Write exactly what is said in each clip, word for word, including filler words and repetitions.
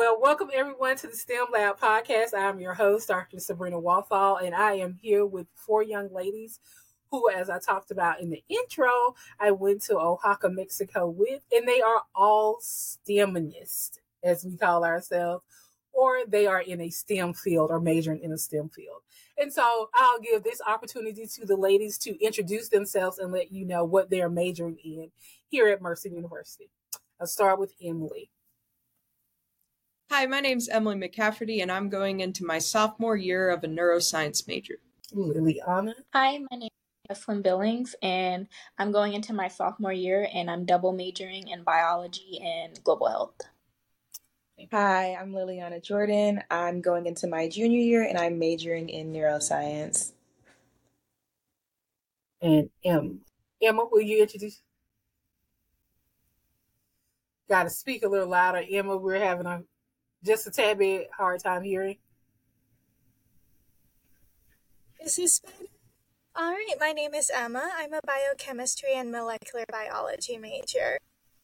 Well, welcome everyone to the STEM Lab podcast. I'm your host, Doctor Sabrina Walthall, and I am here with four young ladies who, as I talked about in the intro, I went to Oaxaca, Mexico with, and they are all STEMists, as we call ourselves, or they are in a STEM field or majoring in a STEM field. And so I'll give this opportunity to the ladies to introduce themselves and let you know what they're majoring in here at Mercer University. I'll start with Emily. Hi, my name's Emily McCafferty, and I'm going into my sophomore year of a neuroscience major. Liliana. Hi, my name is Jesslyn Billings, and I'm going into my sophomore year, and I'm double majoring in biology and global health. Hi, I'm Liliana Jordan. I'm going into my junior year, and I'm majoring in neuroscience. And Emma. Emma, will you introduce? Got to speak a little louder. Emma, we're having a just a tad bit hard time hearing. Is this better? All right, my name is Emma. I'm a biochemistry and molecular biology major.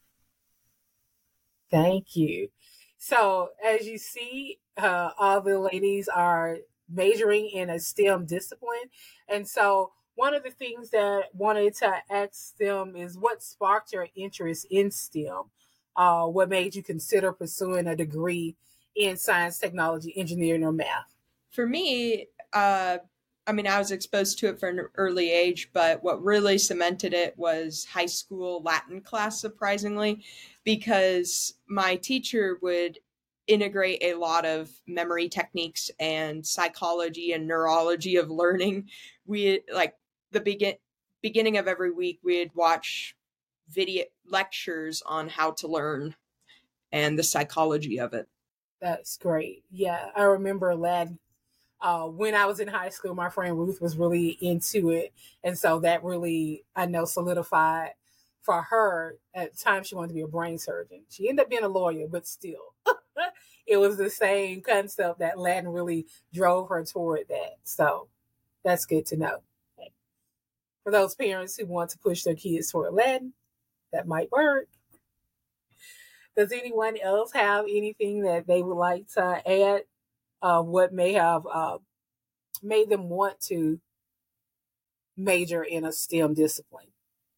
Thank you. So, as you see, uh, all the ladies are majoring in a STEM discipline. And so, one of the things that I wanted to ask them is what sparked your interest in STEM? Uh, what made you consider pursuing a degree in science, technology, engineering, or math? For me, uh, I mean, I was exposed to it from an early age, but what really cemented it was high school Latin class, surprisingly, because my teacher would integrate a lot of memory techniques and psychology and neurology of learning. We like the begin beginning of every week, we'd watch video lectures on how to learn and the psychology of it. That's great. Yeah, I remember Latin. Uh, when I was in high school, my friend Ruth was really into it. And so that really, I know, solidified for her. At the time, she wanted to be a brain surgeon. She ended up being a lawyer, but still, it was the same concept that Latin really drove her toward that. So that's good to know. For those parents who want to push their kids toward Latin, that might work. Does anyone else have anything that they would like to add? Uh, what may have uh, made them want to major in a STEM discipline?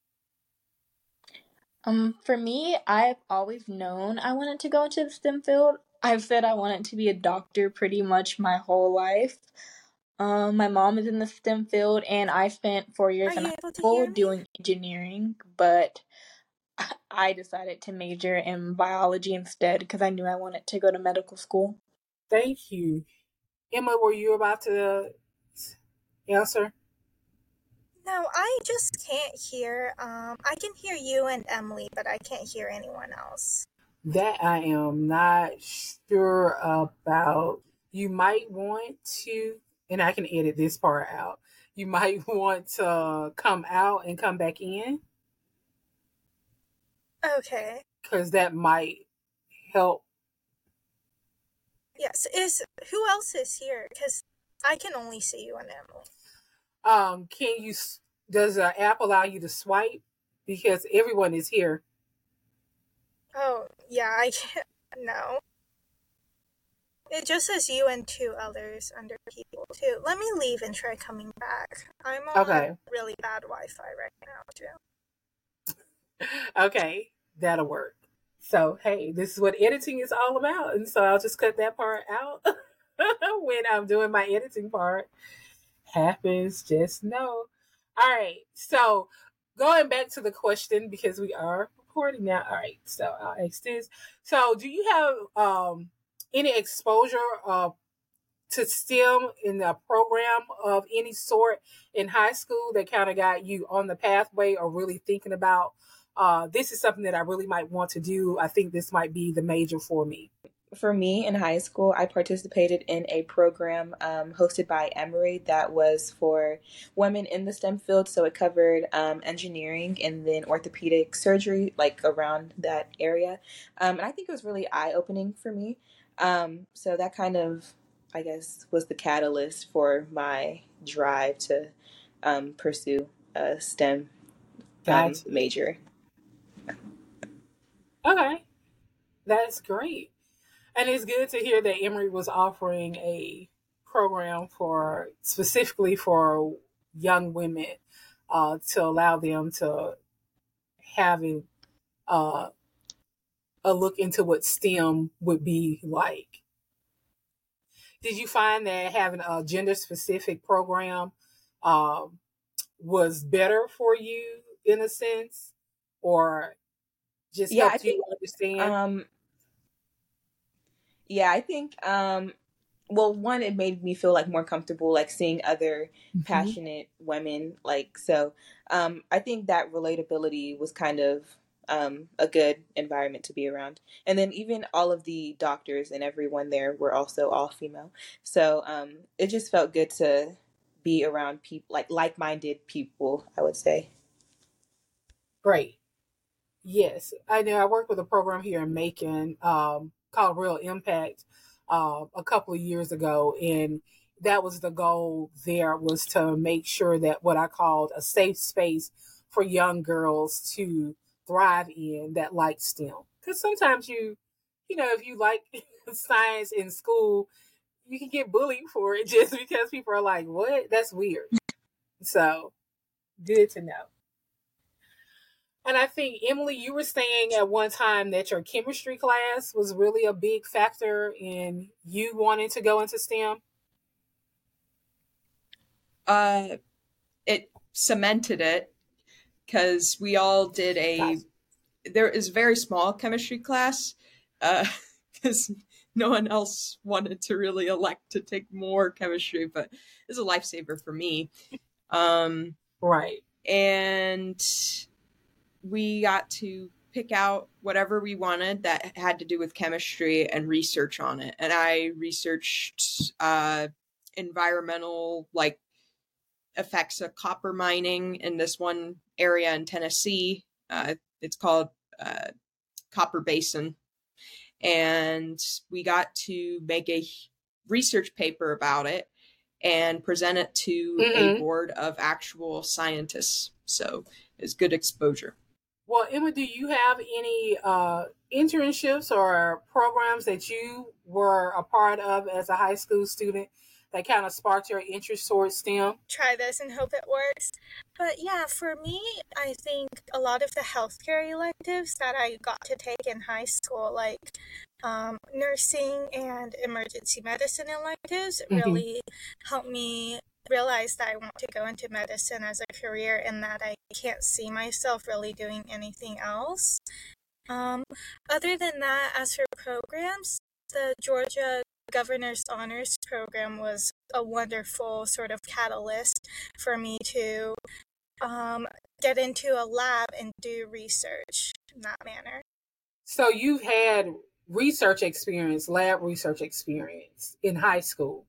Um, for me, I've always known I wanted to go into the STEM field. I've said I wanted to be a doctor pretty much my whole life. Um, my mom is in the STEM field, and I spent four years Are in you high able to school hear me? doing engineering, but I decided to major in biology instead because I knew I wanted to go to medical school. Thank you. Emma, were you about to answer? No, I just can't hear. Um, I can hear you and Emily, but I can't hear anyone else. That I am not sure about. You might want to, and I can edit this part out. You might want to come out and come back in. Okay. Because that might help. Yes. Is who else is here? Because I can only see you and Emily. Um, can you? Does the app allow you to swipe? Because everyone is here. Oh yeah, I can't. No. It just says you and two others under people too. Let me leave and try coming back. I'm on Okay. really bad Wi-Fi right now too. Okay, that'll work. So, hey, this is what editing is all about. And so I'll just cut that part out when I'm doing my editing part. Happens, just know. All right, so going back to the question, because we are recording now. All right, so I'll ask this. So, do you have um, any exposure uh, to STEM in a program of any sort in high school that kind of got you on the pathway or really thinking about uh, this is something that I really might want to do. I think this might be the major for me. For me in high school, I participated in a program um, hosted by Emory that was for women in the STEM field. So it covered um, engineering and then orthopedic surgery, like around that area. Um, and I think it was really eye-opening for me. Um, so that kind of, I guess, was the catalyst for my drive to um, pursue a STEM um, Gotcha. major. Okay, that's great. And it's good to hear that Emory was offering a program for specifically for young women uh, to allow them to have a, uh, a look into what STEM would be like. Did you find that having a gender specific program um, was better for you in a sense, or just Yeah, I helped you think understand? um yeah, I think um well, one, it made me feel like more comfortable, like seeing other Mm-hmm. passionate women. Like, so um, I think that relatability was kind of um, a good environment to be around. And then even all of the doctors and everyone there were also all female. So um, it just felt good to be around people, like like-minded people, I would say. Great. Yes, I know. I worked with a program here in Macon um, called Real Impact uh, a couple of years ago, and that was the goal. There was to make sure that what I called a safe space for young girls to thrive in that like STEM. Because sometimes you, you know, if you like science in school, you can get bullied for it just because people are like, "What? That's weird." So good to know. And I think, Emily, you were saying at one time that your chemistry class was really a big factor in you wanting to go into STEM. Uh, it cemented it because we all did a, Gotcha. there is a very small chemistry class because uh, no one else wanted to really elect to take more chemistry, but it's a lifesaver for me. Um, Right. and we got to pick out whatever we wanted that had to do with chemistry and research on it. And I researched uh, environmental, like, effects of copper mining in this one area in Tennessee. Uh, it's called uh, Copper Basin. And we got to make a research paper about it and present it to a Mm-hmm. board of actual scientists. So it's good exposure. Well, Emma, do you have any uh, internships or programs that you were a part of as a high school student that kind of sparked your interest towards STEM? Try this and hope it works. But yeah, for me, I think a lot of the healthcare electives that I got to take in high school, like um, nursing and emergency medicine electives, Mm-hmm. really helped me realize that I want to go into medicine as a career and that I can't see myself really doing anything else. Um, other than that, as for programs, the Georgia Governor's Honors Program was a wonderful sort of catalyst for me to um, get into a lab and do research in that manner. So you've had research experience, lab research experience in high school.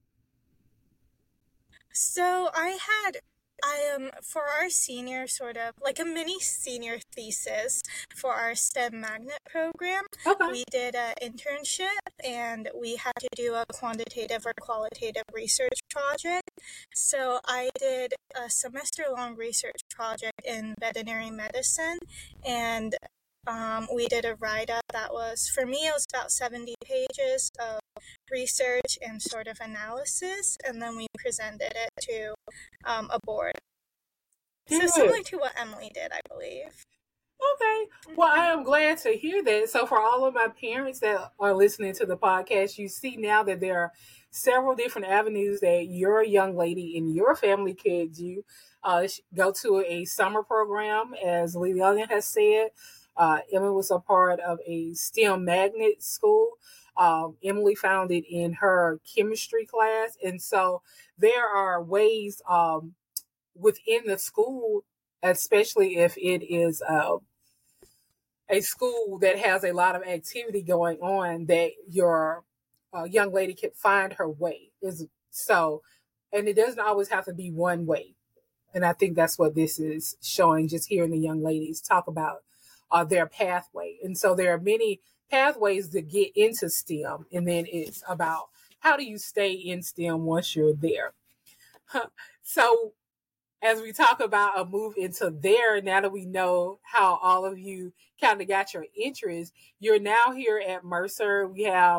So I had I um for our senior sort of like a mini senior thesis for our STEM magnet program. Okay. We did an internship and we had to do a quantitative or qualitative research project. So I did a semester long research project in veterinary medicine, and um, we did a write-up that was, for me, it was about seventy pages of research and sort of analysis, and then we presented it to um, a board. So Good. similar to what Emily did, I believe. Okay. Well, I am glad to hear that. So, for all of my parents that are listening to the podcast, you see now that there are several different avenues that your young lady in your family could do. Uh, go to a summer program, as Liliana has said. Uh, Emma was a part of a STEM magnet school. Um, Emily found it in her chemistry class. And so there are ways um, within the school, especially if it is uh, a school that has a lot of activity going on, that your uh, young lady can find her way. Is so, and it doesn't always have to be one way. And I think that's what this is showing, just hearing the young ladies talk about uh, their pathway. And so there are many pathways to get into STEM. And then it's about how do you stay in STEM once you're there. So as we talk about a move into there, now that we know how all of you kind of got your interest, you're now here at Mercer. We have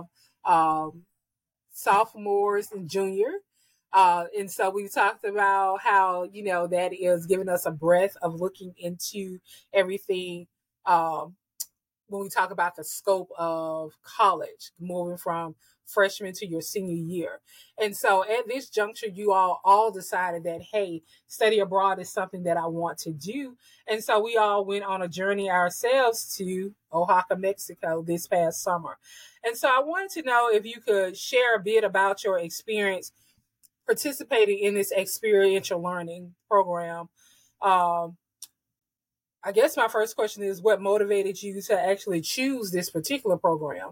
um, sophomores and junior. Uh, and so we talked about how, you know, that is giving us a breadth of looking into everything um, when we talk about the scope of college, moving from freshman to your senior year. And so at this juncture, you all all decided that, hey, study abroad is something that I want to do. And so we all went on a journey ourselves to Oaxaca, Mexico this past summer. And so I wanted to know if you could share a bit about your experience participating in this experiential learning program. Um, I guess my first question is, what motivated you to actually choose this particular program?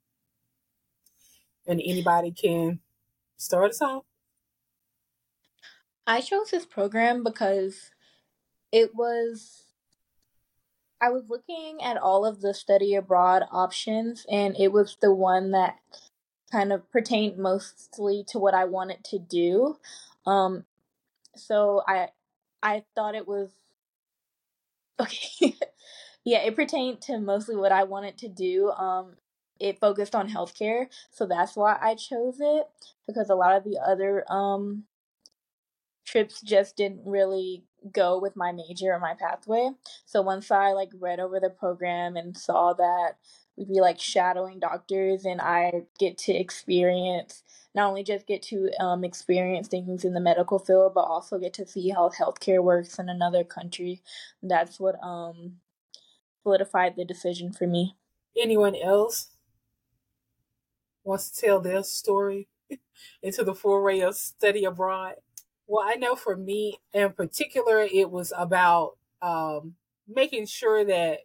And anybody can start us off. I chose this program because it was, I was looking at all of the study abroad options, and it was the one that kind of pertained mostly to what I wanted to do. Um, so I, I thought it was okay. Yeah, it pertained to mostly what I wanted to do. Um, it focused on healthcare, so that's why I chose it, because a lot of the other um trips just didn't really go with my major or my pathway. So once I like read over the program and saw that we'd be like shadowing doctors, and I get to experience, not only just get to um, experience things in the medical field, but also get to see how healthcare works in another country. That's what um solidified the decision for me. Anyone else wants to tell their story into the foray of study abroad? Well, I know for me in particular, it was about um, making sure that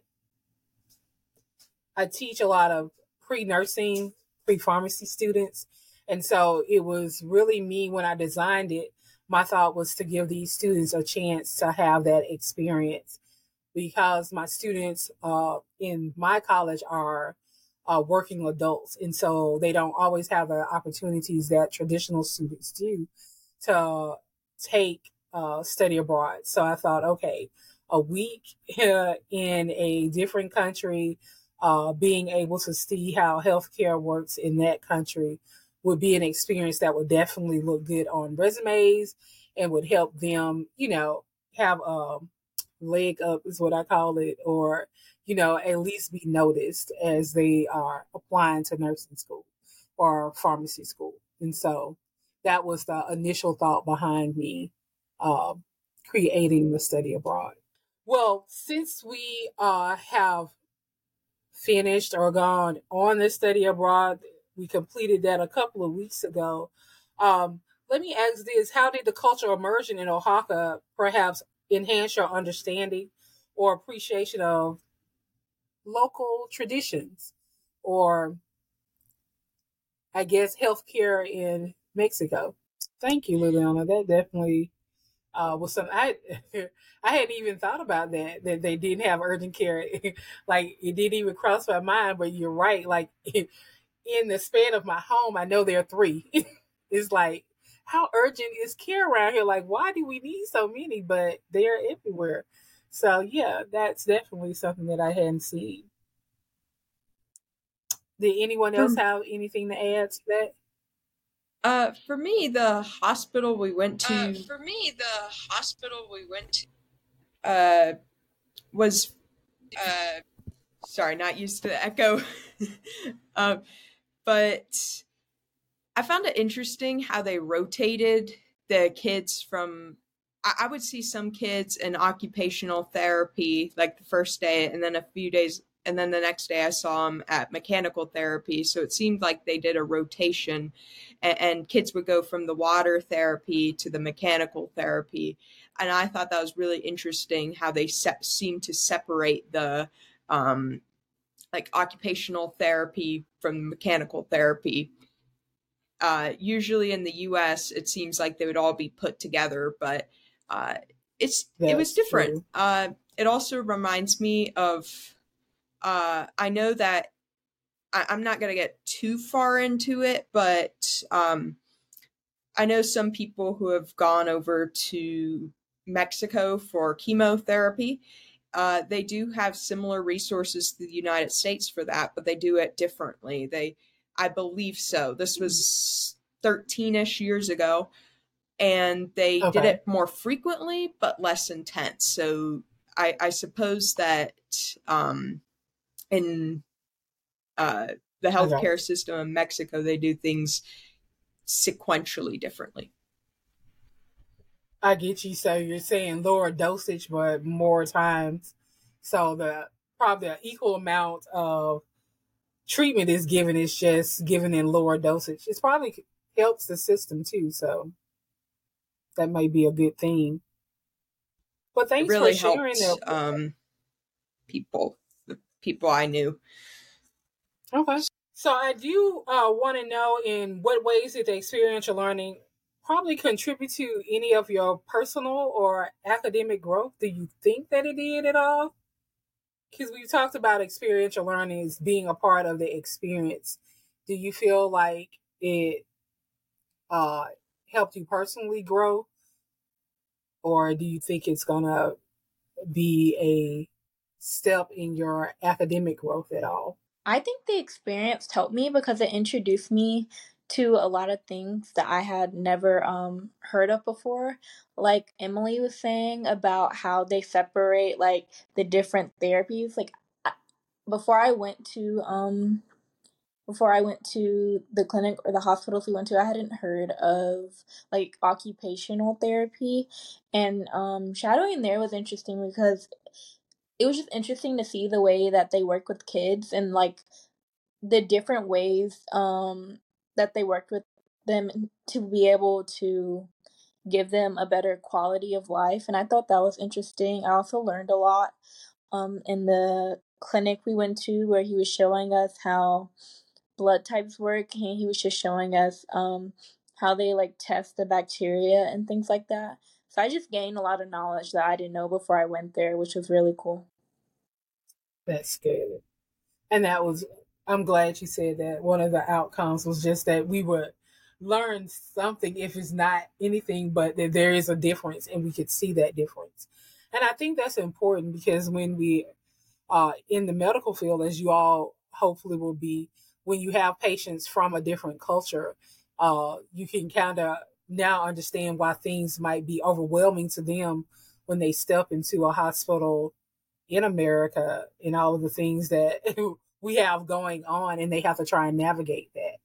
I teach a lot of pre-nursing, pre-pharmacy students. And so it was really me when I designed it. My thought was to give these students a chance to have that experience, because my students uh, in my college are uh, working adults. And so they don't always have the opportunities that traditional students do to take uh, study abroad. So I thought, okay, a week uh, in a different country, uh, being able to see how healthcare works in that country would be an experience that would definitely look good on resumes and would help them, you know, have a leg up is what I call it, or, you know, at least be noticed as they are applying to nursing school or pharmacy school. And so that was the initial thought behind me uh, creating the study abroad. Well, since we uh, have finished or gone on the study abroad, we completed that a couple of weeks ago. Um, let me ask this: how did the cultural immersion in Oaxaca perhaps enhance your understanding or appreciation of local traditions, or I guess healthcare in Mexico? Thank you, Liliana. That definitely uh, was something I I hadn't even thought about, that that they didn't have urgent care. Like, it didn't even cross my mind. But you're right. Like, in the span of my home, I know there are three. It's like, how urgent is care around here? Like, why do we need so many? But they're everywhere. So yeah, that's definitely something that I hadn't seen. Did anyone else For, have anything to add to that? uh, for me, the hospital we went to. Uh, for me, the hospital we went to. Uh, was. Uh, sorry, not used to the echo. um, but I found it interesting how they rotated the kids from. I, I would see some kids in occupational therapy like the first day, and then a few days. And then the next day I saw them at mechanical therapy. So it seemed like they did a rotation, and, and kids would go from the water therapy to the mechanical therapy. And I thought that was really interesting how they se- seemed to separate the um, like occupational therapy from mechanical therapy. Uh, usually in the U S, it seems like they would all be put together, but uh, it's That's it was different. true. Uh, it also reminds me of, uh, I know that I, I'm not going to get too far into it, but um, I know some people who have gone over to Mexico for chemotherapy. Uh, they do have similar resources to the United States for that, but they do it differently. They I believe so. This was thirteen-ish years ago, and they Okay. did it more frequently but less intense. So I, I suppose that um, in uh, the healthcare Okay. system in Mexico, they do things sequentially differently. I get you. So you're saying lower dosage, but more times. So the probably an equal amount of treatment is given. It's just given in lower dosage. It's probably helps the system too. So that may be a good thing. But It thanks really for sharing helped that. um, people, the people I knew. Okay. So I do uh, want to know in what ways did the experiential learning probably contribute to any of your personal or academic growth? Do you think that it did at all? Because we talked about experiential learning as being a part of the experience. Do you feel like it uh, helped you personally grow? Or do you think it's going to be a step in your academic growth at all? I think the experience helped me because it introduced me to a lot of things that I had never um heard of before. Like Emily was saying about how they separate like the different therapies. Like I, before I went to um before I went to the clinic or the hospitals we went to, I hadn't heard of like occupational therapy, and um shadowing there was interesting because it was just interesting to see the way that they work with kids and like the different ways um that they worked with them to be able to give them a better quality of life, and I thought that was interesting. I also learned a lot um in the clinic we went to where he was showing us how blood types work, and he was just showing us um how they like test the bacteria and things like that. So I just gained a lot of knowledge that I didn't know before I went there, which was really cool. That's good. And that was, I'm glad you said that. One of the outcomes was just that we would learn something, if it's not anything, but that there is a difference and we could see that difference. And I think that's important because when we uh in the medical field, as you all hopefully will be, when you have patients from a different culture, uh you can kind of now understand why things might be overwhelming to them when they step into a hospital in America and all of the things that we have going on, and they have to try and navigate that.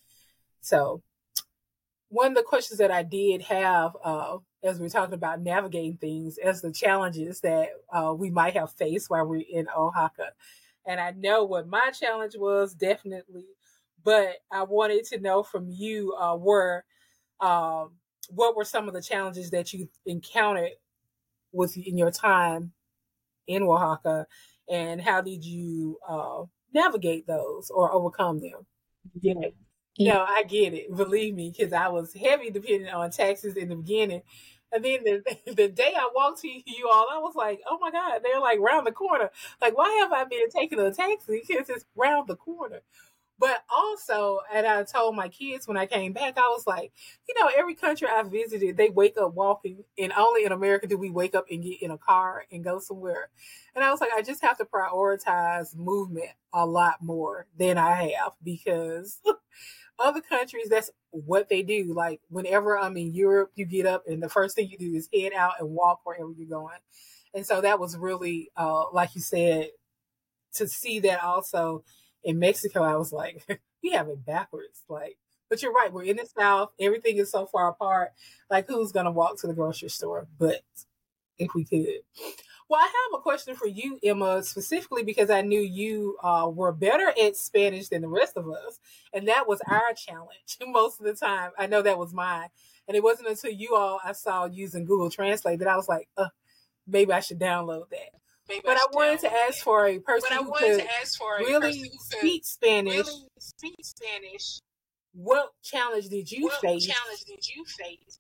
So one of the questions that I did have, uh, as we are talking about navigating things, as the challenges that uh, we might have faced while we're in Oaxaca. And I know what my challenge was, definitely, but I wanted to know from you, uh, were um, what were some of the challenges that you encountered with in your time in Oaxaca, and how did you uh, navigate those or overcome them? Yeah. Yeah. No, I get it. Believe me, because I was heavy dependent on taxes in the beginning. And then the, the day I walked to you all, I was like, oh my God, they're like round the corner. Like, why have I been taking a taxi? Because it's round the corner. But also, and I told my kids when I came back, I was like, you know, every country I visited, they wake up walking, and only in America do we wake up and get in a car and go somewhere. And I was like, I just have to prioritize movement a lot more than I have, because other countries, that's what they do. Like whenever I'm in Europe, you get up and the first thing you do is head out and walk wherever you're going. And so that was really, uh, like you said, to see that also in Mexico, I was like, we have it backwards. Like, but you're right. We're in the South. Everything is so far apart. Like, who's going to walk to the grocery store? But if we could. Well, I have a question for you, Emma, specifically because I knew you uh, were better at Spanish than the rest of us. And that was our challenge most of the time. I know that was mine. And it wasn't until you all I saw using Google Translate that I was like, uh, maybe I should download that. Maybe but I, I wanted to ask for a person who could really speak Spanish. Really speak Spanish. What challenge did you what face? What challenge did you face?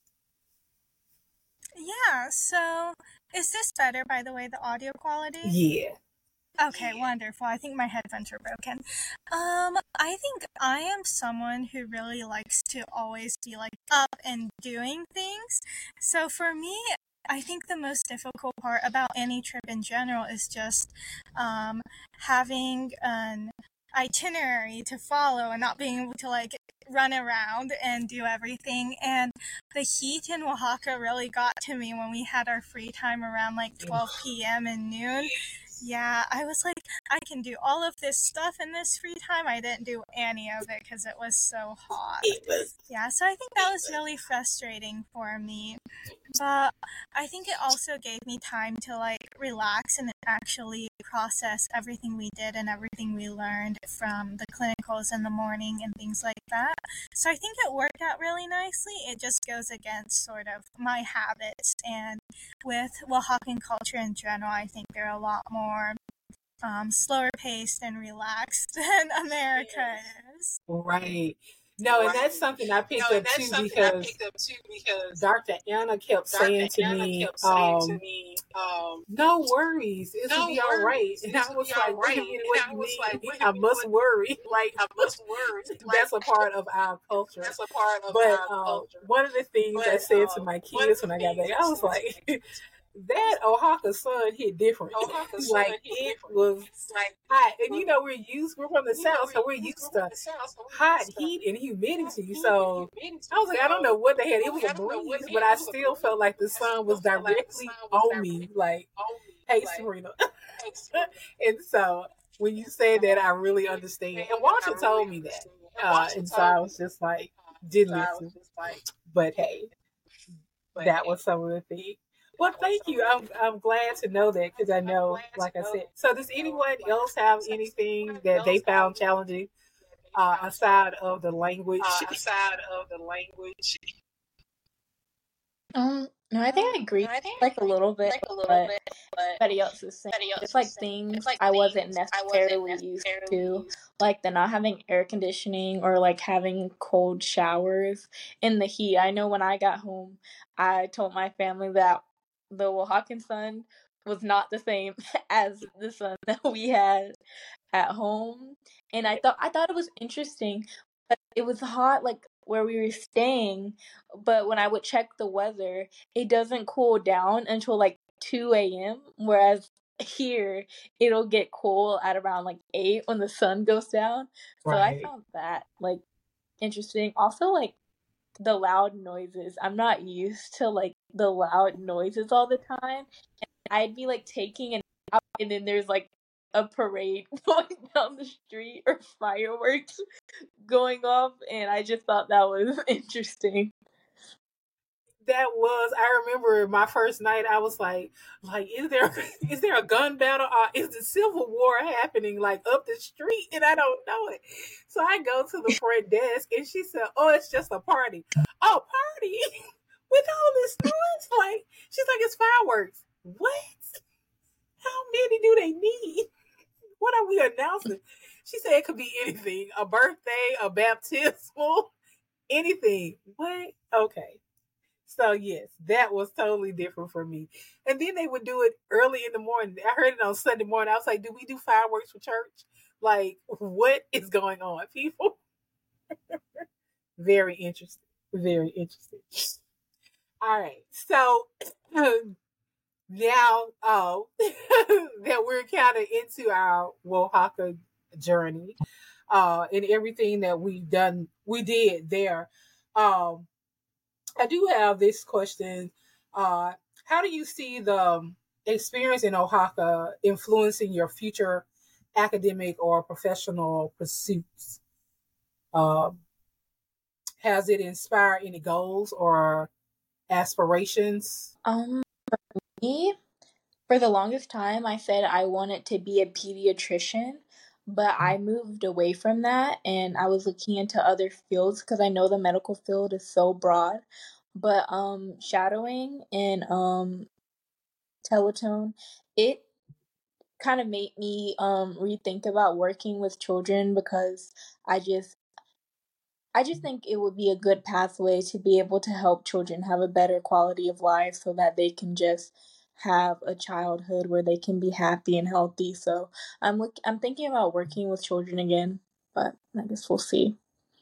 Yeah, so is this better, by the way, the audio quality? Yeah. Okay, wonderful. I think my headphones are broken. Um, I think I am someone who really likes to always be like up and doing things. So for me, I think the most difficult part about any trip in general is just um, having an itinerary to follow and not being able to like run around and do everything. And the heat in Oaxaca really got to me when we had our free time around like twelve p.m. and noon. Yeah, I was like, I can do all of this stuff in this free time. I didn't do any of it because it was so hot. It was. Yeah, so I think that was really frustrating for me. But I think it also gave me time to like relax and actually process everything we did and everything we learned from the clinicals in the morning and things like that. So I think it worked out really nicely. It just goes against sort of my habits, and with Oaxacan culture in general, I think they're a lot more um, slower paced and relaxed than America is. Right. No, and that's something I picked no, up too because, because Doctor Anna kept Doctor saying to Anna me, kept saying um, to me um, no worries, it'll no be all right. And I was like, right. Wait a minute, what do you mean? Like, I must worry. Like, I must worry. That's a part of our culture. That's a part of but, our um, culture. One of the things but, I said uh, to my kids when I got back, I was like, that Oaxaca sun hit different. Oaxaca sun like hit it different. Was like hot, and you know we're used. We're from the south, so we're used to hot heat and humidity. So I was like, I don't know what they had. It was a breeze, but I still felt like the sun was directly on me. Like, hey, Serena. And so when you say that, I really understand. And Walter told me that, uh, and so I was just like, didn't listen. But hey, that was some of the things. Well, thank you. I'm I'm glad to know that because I know, like I said. So, does anyone else have anything that they found challenging uh, aside of the language? Uh, aside of the language. Um, no, I think I agree, No, I think like a little bit, like a little but bit, but everybody else is saying everybody else just is like saying things it's like I wasn't things I wasn't necessarily used necessarily to, used like the not having air conditioning or like having cold showers in the heat. I know when I got home, I told my family that the Oaxacan sun was not the same as the sun that we had at home, and I thought I thought it was interesting. But it was hot, like where we were staying, but when I would check the weather, it doesn't cool down until like two a.m. Whereas here, it'll get cool at around like eight when the sun goes down. So I Right. found that like interesting. Also, like the loud noises. I'm not used to like the loud noises all the time. I'd be like taking an out, and then there's like a parade going down the street or fireworks going off, and I just thought that was interesting. That was. I remember my first night. I was like, like, is there is there a gun battle? Or is the Civil War happening like up the street? And I don't know it. So I go to the front desk, and she said, "Oh, it's just a party. Oh, party with all this noise? Like, she's like, it's fireworks. What? How many do they need? What are we announcing?" She said it could be anything: a birthday, a baptismal, anything. What? Okay. So yes, that was totally different for me. And then they would do it early in the morning. I heard it on Sunday morning. I was like, do we do fireworks for church? Like, what is going on, people? Very interesting. Very interesting. All right. So now uh, that we're kind of into our Oaxaca journey uh, and everything that we've done, we did there. Um, I do have this question. Uh, how do you see the experience in Oaxaca influencing your future academic or professional pursuits? Um, has it inspired any goals or aspirations? Um, me, for the longest time, I said I wanted to be a pediatrician, but I moved away from that and I was looking into other fields because I know the medical field is so broad. But um, shadowing and um, Teletone, it kind of made me um rethink about working with children because I just I just think it would be a good pathway to be able to help children have a better quality of life so that they can just have a childhood where they can be happy and healthy. So I'm look I'm thinking about working with children again, but I guess we'll see.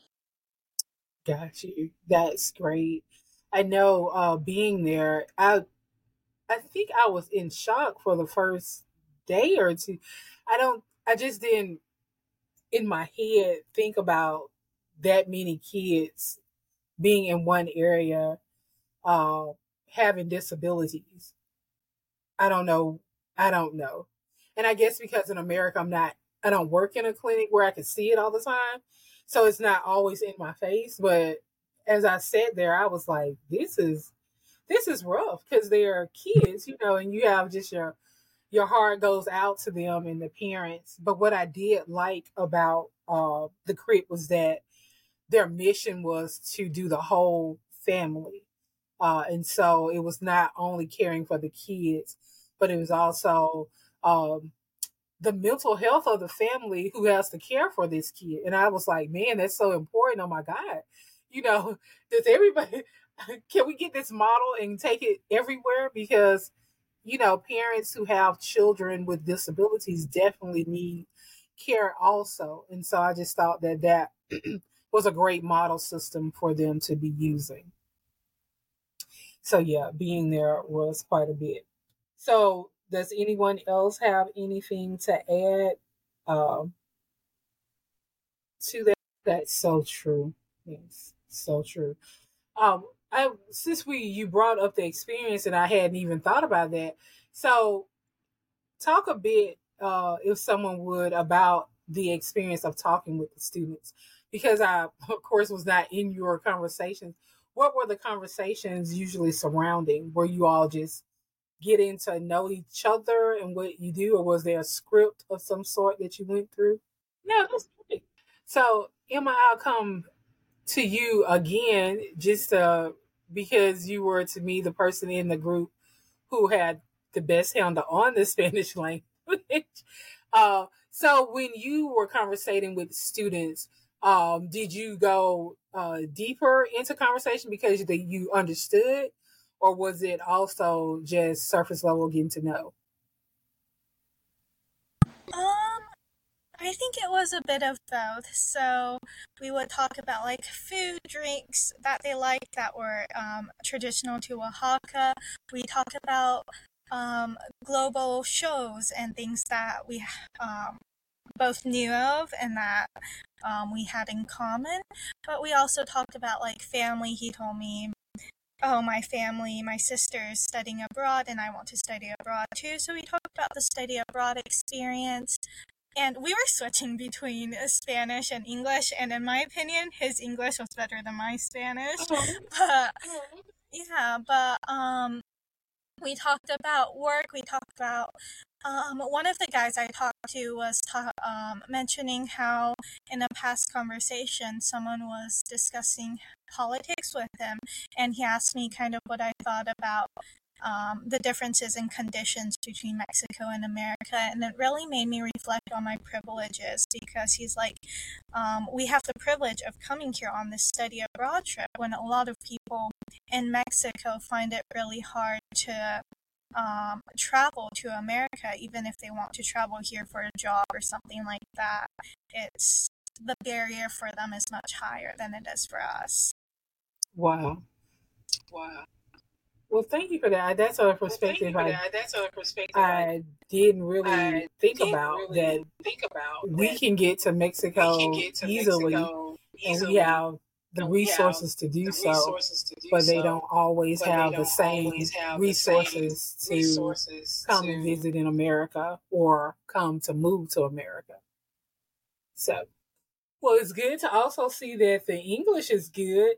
Got you. That's great. I know uh, being there, I I think I was in shock for the first day or two. I don't I just didn't in my head think about that many kids being in one area, uh, having disabilities. I don't know. I don't know. And I guess because in America, I'm not, I don't work in a clinic where I can see it all the time. So it's not always in my face. But as I sat there, I was like, this is, this is rough because they're kids, you know, and you have just your, your heart goes out to them and the parents. But what I did like about uh, the C R I P was that their mission was to do the whole family. Uh, and so it was not only caring for the kids, but it was also um, the mental health of the family who has to care for this kid. And I was like, man, that's so important. Oh my God. You know, does everybody, can we get this model and take it everywhere? Because, you know, parents who have children with disabilities definitely need care also. And so I just thought that that was a great model system for them to be using. So yeah, being there was quite a bit. So does anyone else have anything to add um, to that? That's so true. Yes, so true. Um, I since we you brought up the experience and I hadn't even thought about that. So talk a bit, uh, if someone would, about the experience of talking with the students, because I, of course, was not in your conversations. What were the conversations usually surrounding? Were you all just getting to know each other and what you do, or was there a script of some sort that you went through? No, that's great. So, Emma, I'll come to you again, just uh, because you were to me the person in the group who had the best handle on the Spanish language. uh, so when you were conversating with students, um, did you go uh, deeper into conversation because the, you understood, or was it also just surface level getting to know? Um, I think it was a bit of both. So we would talk about like food, drinks that they liked that were um, traditional to Oaxaca. We talked about um, global shows and things that we um, both knew of and that um, we had in common. But we also talked about like family. He told me, oh, my family, my sister is studying abroad and I want to study abroad too. So we talked about the study abroad experience. And we were switching between Spanish and English, and in my opinion, his English was better than my Spanish. But yeah, but um, we talked about work. We talked about um, one of the guys I talked to was ta- um, mentioning how in a past conversation someone was discussing politics with him, and he asked me kind of what I thought about um, the differences in conditions between Mexico and America, and it really made me reflect on my privileges because he's like, um, we have the privilege of coming here on this study abroad trip when a lot of people in Mexico find it really hard to um, travel to America, even if they want to travel here for a job or something like that. It's the barrier for them is much higher than it is for us. Wow. Wow. Well, thank you for that. That's a perspective Well, I, that. That's a perspective I didn't really I think didn't about really that think about. we That can get to Mexico we can get to easily, Mexico and we easily, have the and we have resources to do the so, resources to do but they so, don't always but they have the don't same always have the same resources to resources come to and visit in America or come to move to America. So, well, it's good to also see that the English is good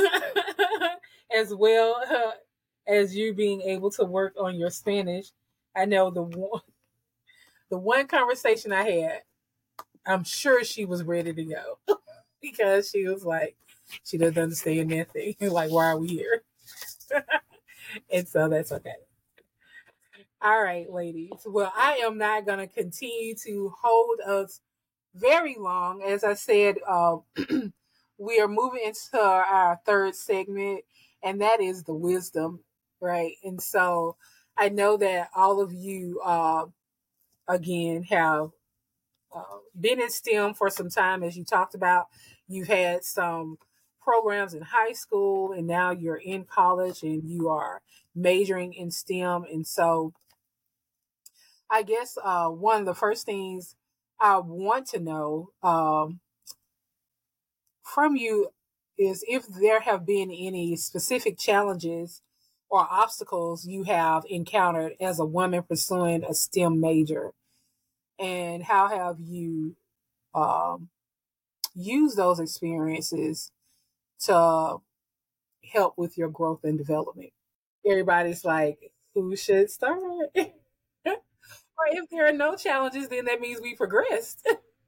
as well uh, as you being able to work on your Spanish. I know the one, the one conversation I had, I'm sure she was ready to go because she was like, she doesn't understand nothing. Like, why are we here? And so that's okay. All right, ladies. Well, I am not going to continue to hold us very long. As I said, uh, we are moving into our third segment, and that is the wisdom, right? And so I know that all of you, uh, again, have uh, been in STEM for some time, as you talked about. You've had some programs in high school, and now you're in college and you are majoring in STEM. And so I guess uh, one of the first things I want to know um, from you is if there have been any specific challenges or obstacles you have encountered as a woman pursuing a STEM major, and how have you um, used those experiences to help with your growth and development. Everybody's like, who should start? Or if there are no challenges, then that means we progressed.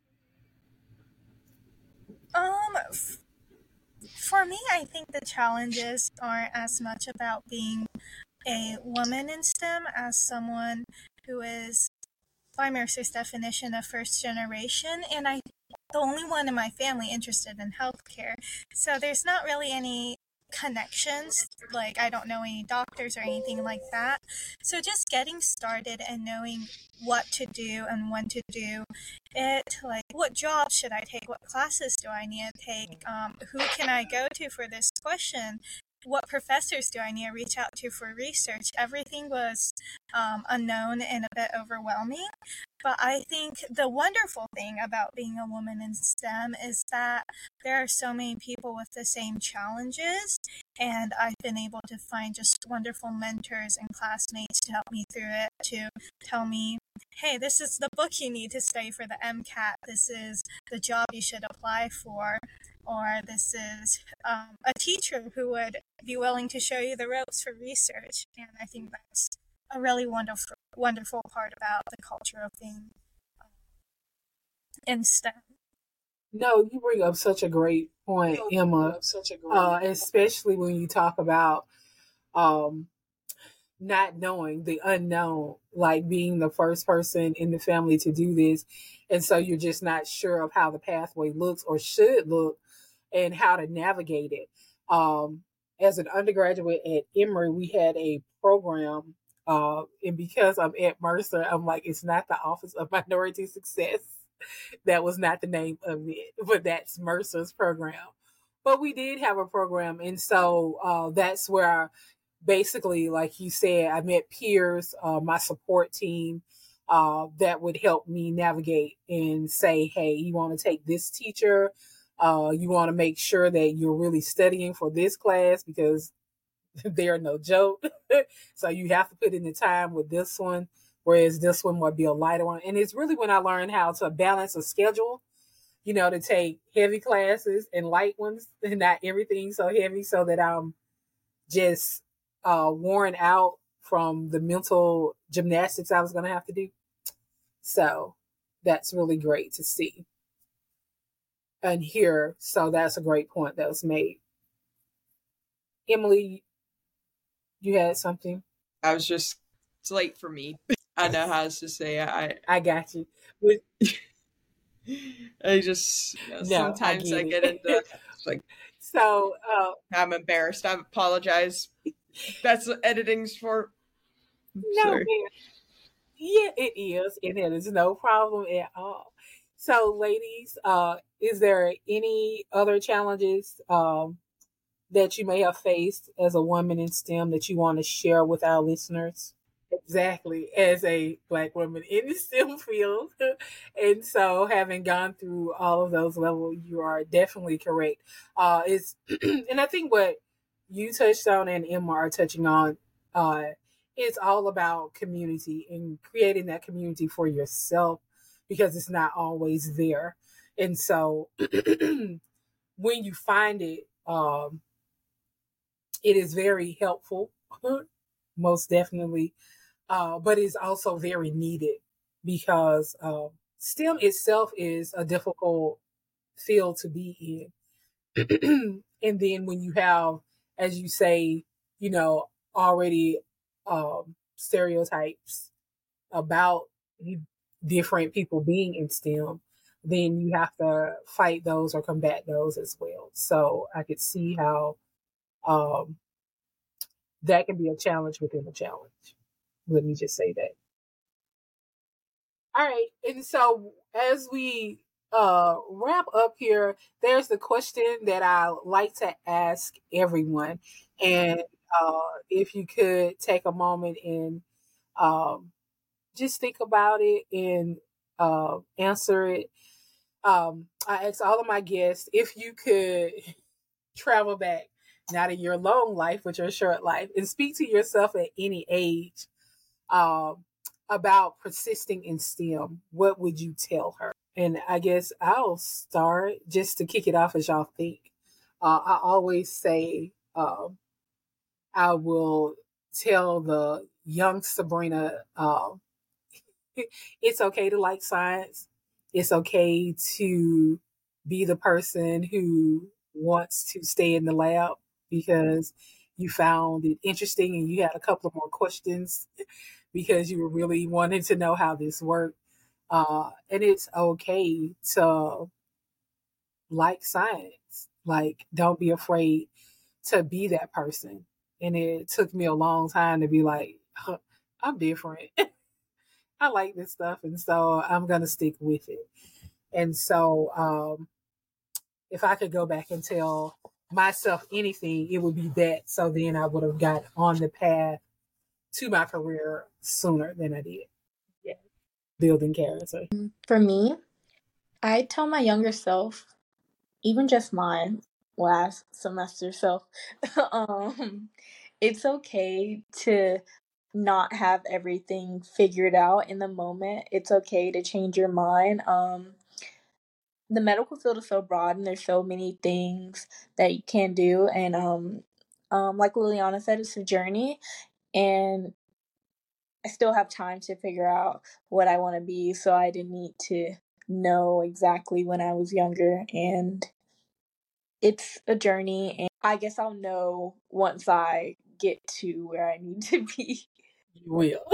Um, f- for me, I think the challenges aren't as much about being a woman in STEM as someone who is, by Mercer's definition, a first generation, and I the only one in my family interested in healthcare. So there's not really any connections, like I don't know any doctors or anything like that. So just getting started and knowing what to do and when to do it, like what job should I take, what classes do I need to take, um, who can I go to for this question, what professors do I need to reach out to for research. Everything was um, unknown and a bit overwhelming. But I think the wonderful thing about being a woman in STEM is that there are so many people with the same challenges, and I've been able to find just wonderful mentors and classmates to help me through it, to tell me, hey, this is the book you need to study for the MCAT, this is the job you should apply for, or this is um, a teacher who would be willing to show you the ropes for research. And I think that's a really wonderful wonderful part about the culture of being um, in STEM. No, you bring up such a great point, Emma, uh, especially when you talk about um, not knowing the unknown, like being the first person in the family to do this. And so you're just not sure of how the pathway looks or should look and how to navigate it. Um, as an undergraduate at Emory, we had a program. Uh, and because I'm at Mercer, I'm like, it's not the Office of Minority Success. That was not the name of it, but that's Mercer's program. But we did have a program. And so uh, that's where basically, like you said, I met peers, uh, my support team, uh, that would help me navigate and say, hey, you want to take this teacher. Uh, you want to make sure that you're really studying for this class because they're no joke. So you have to put in the time with this one, whereas this one would be a lighter one. And it's really when I learned how to balance a schedule, you know, to take heavy classes and light ones and not everything so heavy so that I'm just uh, worn out from the mental gymnastics I was going to have to do. So that's really great to see and hear. So that's a great point that was made. Emily, you had something? I was just, it's late for me. I know how to say it. I I got you. I just, you know, No, sometimes I I get get it. into, like, So, uh, I'm embarrassed. I apologize. That's what editing's for. no, Sorry. man. Yeah, it is. And it is no problem at all. So, ladies, uh, is there any other challenges um, that you may have faced as a woman in STEM that you want to share with our listeners? Exactly, as a Black woman in the STEM field. And so, having gone through all of those levels, you are definitely correct. Uh, it's, and I think what you touched on and Emma are touching on, uh, it's all about community and creating that community for yourself because it's not always there. And so, when you find it, um, it is very helpful, most definitely, uh, but it's also very needed because um, STEM itself is a difficult field to be in. And then when you have, as you say, you know, already um, stereotypes about different people being in STEM, then you have to fight those or combat those as well. So I could see how um, that can be a challenge within a challenge. Let me just say that. All right. And so as we uh, wrap up here, there's the question that I like to ask everyone. And uh, if you could take a moment and um, just think about it and uh, answer it. Um, I asked all of my guests if you could travel back, not in your long life, but your short life, and speak to yourself at any age um, about persisting in STEM, what would you tell her? And I guess I'll start just to kick it off as y'all think. Uh, I always say um, I will tell the young Sabrina um, it's okay to like science. It's okay to be the person who wants to stay in the lab because you found it interesting and you had a couple of more questions because you were really wanting to know how this worked. Uh, and it's okay to like science. Like, don't be afraid to be that person. And it took me a long time to be like, huh, I'm different. I like this stuff. And so I'm going to stick with it. And so um, if I could go back and tell myself anything, it would be that. So then I would have got on the path to my career sooner than I did. Yeah. Building character. For me, I tell my younger self, even just mine last semester self, um, it's okay to not have everything figured out in the moment. It's okay to change your mind. Um, the medical field is so broad and there's so many things that you can do. And um, um, like Liliana said, it's a journey. And I still have time to figure out what I want to be. So I didn't need to know exactly when I was younger. And it's a journey. And I guess I'll know once I get to where I need to be. You will.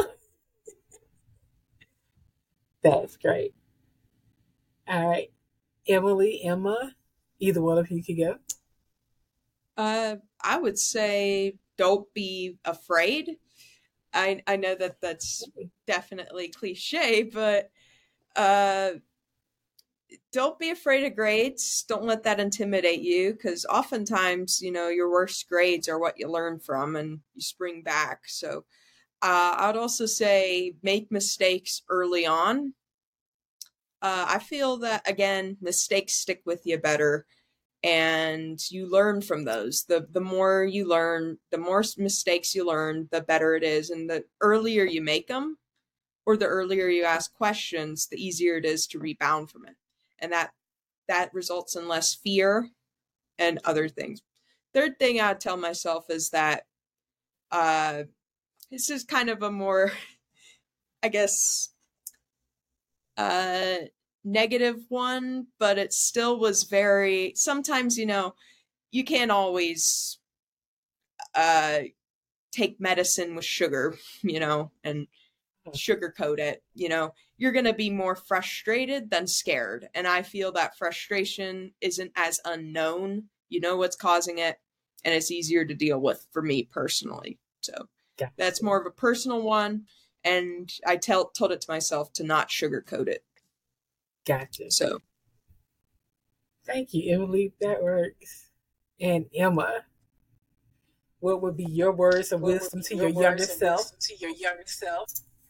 That's great. All right. Emily, Emma, either one of you can go. Uh, I would say don't be afraid. I I know that that's definitely cliche, but uh, don't be afraid of grades. Don't let that intimidate you, because oftentimes, you know, your worst grades are what you learn from and you spring back. So uh, I'd also say make mistakes early on. Uh, I feel that, again, mistakes stick with you better and you learn from those. The the more you learn, the more mistakes you learn, the better it is. And the earlier you make them, or the earlier you ask questions, the easier it is to rebound from it. And that that results in less fear and other things. Third thing I'd tell myself is that uh, this is kind of a more, I guess, uh, negative one, but it still was very, sometimes, you know, you can't always uh, take medicine with sugar, you know, and sugarcoat it. You know, you're going to be more frustrated than scared. And I feel that frustration isn't as unknown. You know what's causing it, and it's easier to deal with for me personally. So Gotcha. That's more of a personal one. And I tell, told it to myself to not sugarcoat it. Gotcha. So thank you, Emily. That works. And Emma, what would be your words of What wisdom would to be your your younger words of self? wisdom to your younger self?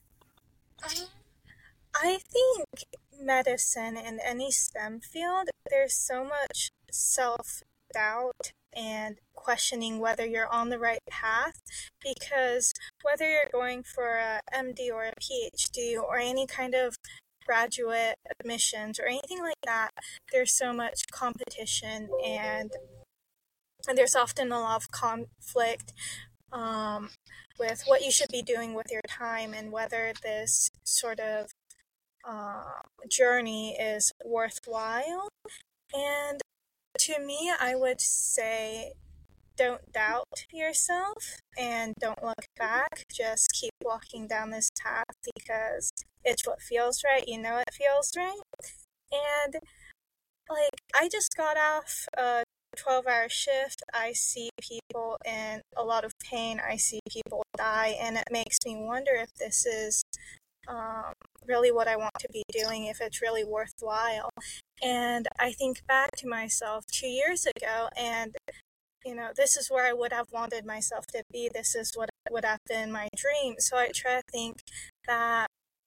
I think medicine and any STEM field, there's so much self doubt and questioning whether you're on the right path, because whether you're going for a M D or a P H D or any kind of graduate admissions or anything like that, there's so much competition and, and there's often a lot of conflict um, with what you should be doing with your time and whether this sort of uh, journey is worthwhile. And to me, I would say don't doubt yourself and don't look back. Just keep walking down this path because it's what feels right. You know it feels right. And like, I just got off a twelve hour shift. I see people in a lot of pain. I see people die. And it makes me wonder if this is um, really what I want to be doing, if it's really worthwhile. And I think back to myself two years ago, and you know, this is where I would have wanted myself to be. This is what would have been my dream. So I try to think that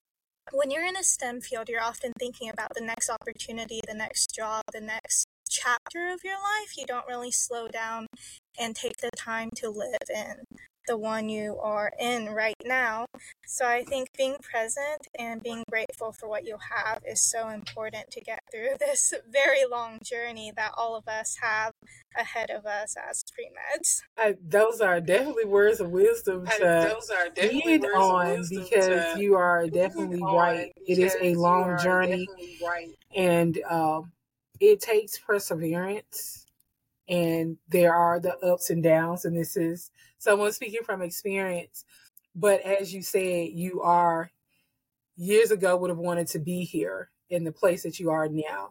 when you're in a STEM field, you're often thinking about the next opportunity, the next job, the next chapter of your life. You don't really slow down and take the time to live in the one you are in right now. So I think being present and being grateful for what you have is so important to get through this very long journey that all of us have ahead of us as pre-meds. I, those are definitely words of wisdom I- to those are definitely end words of on, wisdom because to you are end definitely on, right. It is a because you long are journey, definitely right. and um, it takes perseverance, and there are the ups and downs, and this is someone speaking from experience. But as you said, you are years ago would have wanted to be here in the place that you are now.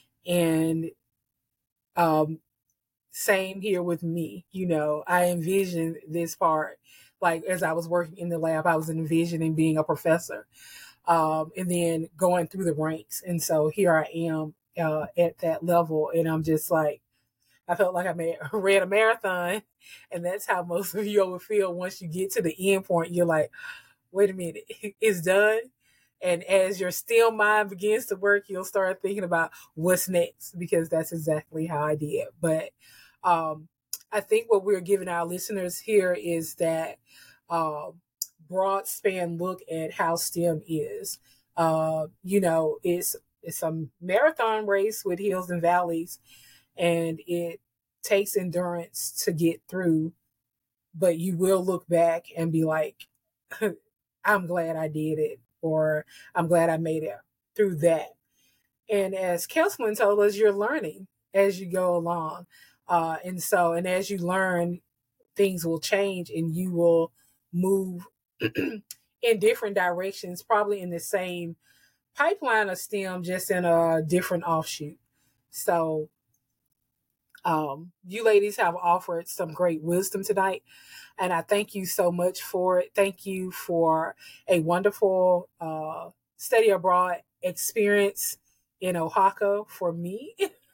And um, same here with me. You know, I envisioned this part, like as I was working in the lab, I was envisioning being a professor, um, and then going through the ranks. And so here I am uh, at that level, and I'm just like, I felt like I made, ran a marathon, and that's how most of you will feel once you get to the end point. You're like, wait a minute, it's done. And as your still mind begins to work, you'll start thinking about what's next, because that's exactly how I did. But um, I think what we're giving our listeners here is that uh, broad span look at how STEM is. Uh, you know, it's it's a marathon race with hills and valleys, and it takes endurance to get through. But you will look back and be like, I'm glad I did it, or I'm glad I made it through that. And as Kesselman told us, you're learning as you go along. Uh, and so, and as you learn, things will change and you will move in different directions, probably in the same pipeline of STEM, just in a different offshoot. So, um, you ladies have offered some great wisdom tonight, and I thank you so much for it. Thank you for a wonderful uh, study abroad experience in Oaxaca for me.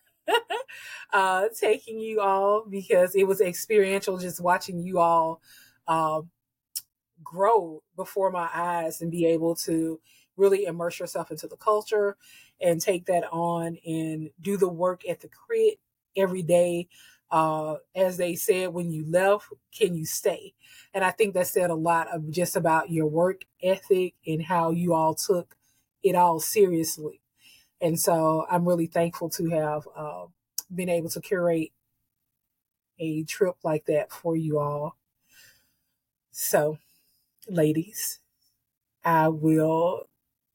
uh, taking you all, because it was experiential, just watching you all uh, grow before my eyes and be able to really immerse yourself into the culture and take that on and do the work at the crit every day. Uh, as they said, when you left, can you stay? And I think that said a lot of just about your work ethic and how you all took it all seriously. And so I'm really thankful to have uh, been able to curate a trip like that for you all. So, ladies, I will,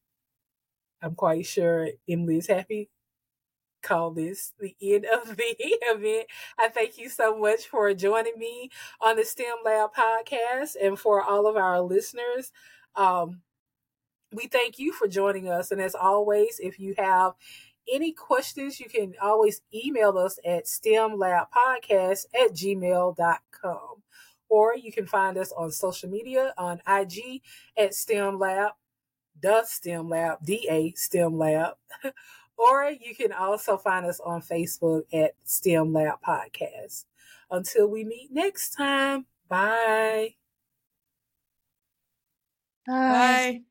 I'm quite sure Emily is happy, call this the end of the event. I thank you so much for joining me on the STEM Lab podcast, and for all of our listeners. Um, we thank you for joining us. And as always, if you have any questions, you can always email us at stemlabpodcast at gmail dot com. Or you can find us on social media on I G at STEMLab, the STEM Lab, D A STEM Lab. Or you can also find us on Facebook at STEM Lab Podcast. Until we meet next time, bye. Bye.